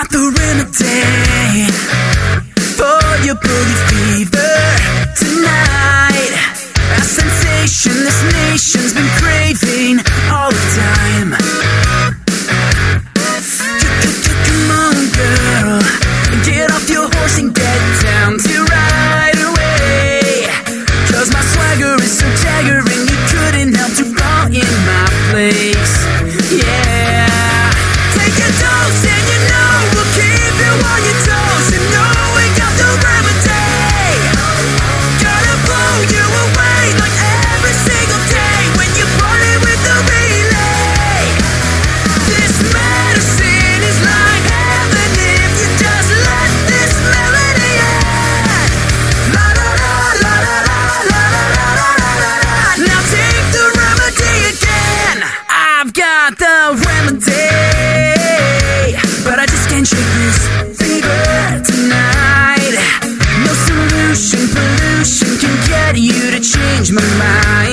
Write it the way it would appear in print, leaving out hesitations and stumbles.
got the remedy for your bully fever tonight. A sensation this nation's been craving all the time. Come on, girl, get off your horse and get down to right away. 'Cause my swagger is so jagger and you couldn't help to fall in my place. Yeah, take a dose and you know we'll keep you on your toes. You know we got the remedy, gonna blow you away like every single day when you party with the relay. This medicine is like heaven if you just let this melody in. La la la la la la la la la la la. Now take the remedy again. I've got the remedy, but I just can't shake this fever tonight. No solution, pollution can get you to change my mind.